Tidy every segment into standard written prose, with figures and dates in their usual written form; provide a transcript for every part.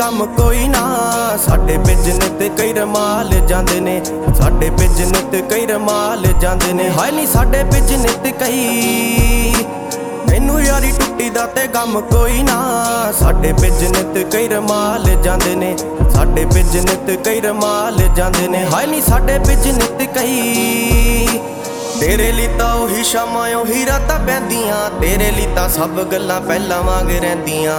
ਕੰਮ ਕੋਈ ਨਾ। ਸਾਡੇ ਬਿਜਨਸ ਤੇ ਕਈ ਰਮਾਲ ਜਾਂਦੇ ਨੇ, ਸਾਡੇ ਬਿਜਨਸ ਤੇ ਕਈ ਰਮਾਲ ਜਾਂਦੇ ਨੇ। ਹਾਏ ਨੀ ਸਾਡੇ ਬਿਜਨਸ ਤੇ ਕਈ, ਮੈਨੂੰ ਯਾਰੀ ਟੁੱਟੀ ਦਾ ਤੇ ਗਮ ਕੋਈ ਨਾ। ਸਾਡੇ ਬਿਜਨਸ ਤੇ ਕਈ ਰਮਾਲ ਜਾਂਦੇ ਨੇ, ਸਾਡੇ ਬਿਜਨਸ ਤੇ ਕਈ ਰਮਾਲ ਜਾਂਦੇ ਨੇ। ਹਾਏ ਨੀ ਸਾਡੇ ਬਿਜਨਸ ਤੇ ਕਈ, ਤੇਰੇ ਲਈ ਤਾਂ ਉਹੀ ਸ਼ਾਮਾਂ ਉਹੀ ਰਾਤਾਂ ਪੈਂਦੀਆਂ, ਤੇਰੇ ਲਈ ਤਾਂ ਸਭ ਗੱਲਾਂ ਪਹਿਲਾਂ ਵਾਂਗ ਰਹਿੰਦੀਆਂ।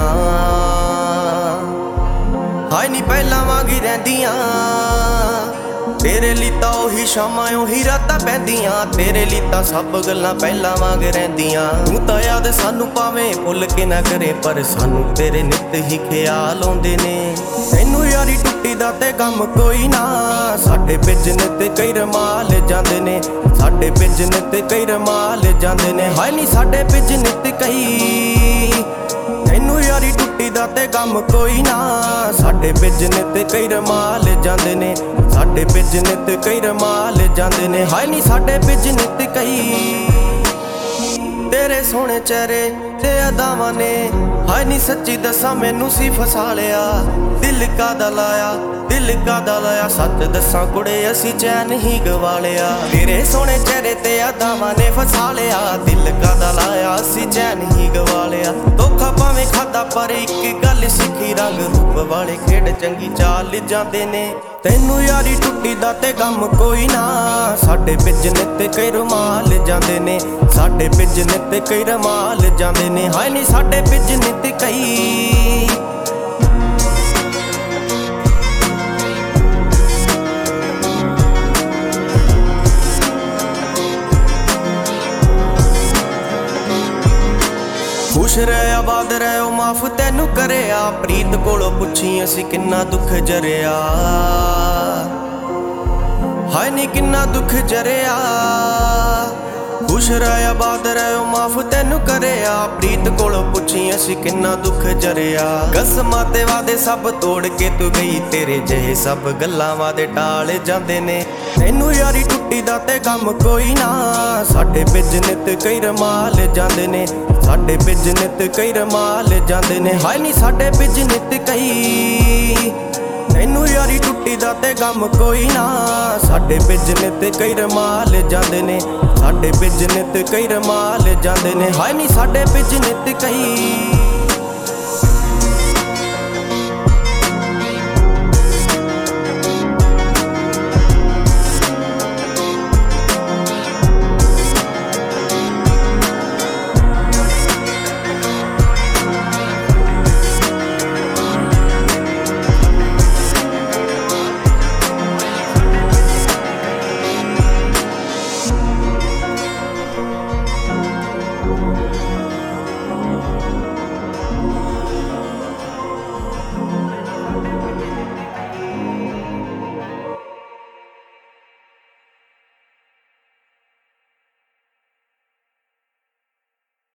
ਹਾਏ ਨੀ ਪਹਿਲਾਂ ਵਾਂਗ ਹੀ ਰਹਿੰਦੀਆਂ, ਤੇਰੇ ਲਈ ਤਾਂ ਉਹੀ ਸ਼ਾਮਾਂ ਉਹੀ ਰਾਤਾਂ ਪੈਂਦੀਆਂ, ਤੇਰੇ ਲਈ ਤਾਂ ਸਭ ਗੱਲਾਂ ਪਹਿਲਾਂ ਵਾਂਗ ਰਹਿੰਦੀਆਂ। ਤੂੰ ਤਾਂ ਯਾਦ ਸਾਨੂੰ ਭਾਵੇਂ ਭੁੱਲ ਕੇ ਨਾ ਕਰੇ, ਪਰ ਸਾਨੂੰ ਤੇਰੇ ਨਿੱਤ ਹੀ ਖਿਆਲ ਆਉਂਦੇ ਨੇ। ਤੈਨੂੰ ਯਾਰੀ ਟੁੱਟੀ ਦਾ ਤੇ ਗਮ ਕੋਈ ਨਾ। ਸਾਡੇ ਬਿਜਨਸ ਤੇ ਕਈ ਰਮਾਲ ਜਾਂਦੇ ਨੇ, ਸਾਡੇ ਬਿਜਨਸ ਤੇ ਕਈ ਰਮਾਲ ਜਾਂਦੇ ਨੇ। ਹਾਏ ਨੀ ਸਾਡੇ ਬਿਜਨਸ ਤੇ ਕਈ, ਤੈਨੂੰ ਯਾਰੀ ਟੁੱਟੀ ਦਾ ਤੇ ਗਮ ਕੋਈ ਨਾ। ਸਾਡੇ ਬਿਜਨਸ ਤੇ ਕਈ ਰਮਾਲ ਜਾਂਦੇ ਨੇ, ਸਾਡੇ ਬਿਜਨਸ ਤੇ ਕਈ ਰਮਾਲ ਜਾਂਦੇ ਨੇ। ਹਾਏ ਨੀ ਸਾਡੇ ਬਿਜਨਸ ਤੇ ਕਈ, ਤੇਰੇ ਸੋਹਣੇ ਚਿਹਰੇ ਤੇ ਅਦਾਵਾਂ ਨੇ, ਹਾਏ ਨੀ ਸੱਚੀ ਦੱਸਾਂ ਮੈਨੂੰ ਸੀ ਫਸਾ ਲਿਆ। ਦਿਲ ਕਾਦਾ ਲਾਇਆ, ਦਿਲ ਕਾਦਾ ਲਾਇਆ, ਸੱਚ ਦੱਸਾਂ ਕੁੜੇ ਅਸੀਂ ਚੈਨ ਹੀ ਗਵਾ ਲਿਆ। ਤੇਰੇ ਸੋਹਣੇ ਚਿਹਰੇ ਤੇ ਅਦਾਵਾਂ ਨੇ ਫਸਾ ਲਿਆ, ਦਿਲ ਕਾਦਾ ਲਾਇਆ ਅਸੀਂ ਚੈਨ ਹੀ ਗਵਾ ਲਿਆ। ਧੋਖਾ ਭਾਵੇਂ ਖਾਦਾ ਪਰ ਇੱਕ ਗੱਲ ਸਿੱਖੀ, ਰੰਗ ਰੂਪ ਵਾਲੇ ਖੇਡ ਚੰਗੀ ਚਾਲ ਜਾਂਦੇ ਨੇ। ਤੈਨੂੰ ਯਾਰੀ ਟੁੱਟੀ ਦਾ ਤੇ ਗਮ ਕੋਈ ਨਾ। ਸਾਡੇ ਬਿਜਨਸ ਤੇ ਕਈ ਰਮਾਲ ਜਾਂਦੇ ਨੇ, ਸਾਡੇ ਬਿਜਨਸ ਤੇ ਕਈ ਰਮਾਲ ਜਾਂਦੇ ਨੇ। ਹਾਏ ਨੀ ਸਾਡੇ ਬਿਜਨਸ ਤੇ ਕਈ, ਖੁਸ਼ ਰਹਿ ਆਬਾਦ ਰਹਿ ਉਹ ਮਾਫ ਤੈਨੂੰ ਕਰਿਆ। ਪ੍ਰੀਤ ਕੋਲੋਂ ਪੁੱਛੀ ਅਸੀਂ ਕਿੰਨਾ ਦੁੱਖ ਜਰਿਆ, ਹਾਏ ਨੀ ਕਿੰਨਾ ਦੁੱਖ ਜਰਿਆ। ਖੁਸ਼ ਰਹਿ ਆਬਾਦ ਰਹਿ ਉਹ ਮਾਫ ਤੈਨੂੰ ਕਰਿਆ। ਪ੍ਰੀਤ ਕੋਲੋਂ ਪੁੱਛੀ ਅਸੀਂ ਕਿੰਨਾ ਦੁੱਖ ਜਰਿਆ। ਕਸਮਾਂ ਤੇ ਵਾਦੇ ਸਭ ਤੋੜ ਕੇ ਤੂੰ ਗਈ, ਤੇਰੇ ਜਿਹੇ ਸਭ ਗੱਲਾਂ ਵਾਦੇ ਟਾਲ ਜਾਂਦੇ ਨੇ। ਤੈਨੂੰ ਯਾਰੀ ਟੁੱਟੀ ਦਾ ਤੇ ਗਮ ਕੋਈ ਨਾ। ਸਾਡੇ ਬਿਜਨਸ ਤੇ ਕਈ ਰਮਾਲ ਜਾਂਦੇ ਨੇ, ਸਾਡੇ ਬਿਜਨਸ ਤੇ ਕਈ ਰਮਾਲ ਜਾਂਦੇ ਨੇ। ਹਾਏ ਨੀ ਸਾਡੇ ਬਿਜਨਸ ਤੇ ਕਈ, ਤੈਨੂੰ ਯਾਰੀ ਟੁੱਟੀ ਦਾ ਤੇ ਗਮ ਕੋਈ ਨਾ। ਸਾਡੇ ਬਿਜਨਸ ਤੇ ਕਈ ਰਮਾਲ ਜਾਂਦੇ ਨੇ, ਸਾਡੇ ਬਿਜਨਸ ਤੇ ਕਈ ਰਮਾਲ ਜਾਂਦੇ ਨੇ। ਹਾਏ ਨੀ ਸਾਡੇ ਬਿਜਨਸ ਤੇ ਕਈ।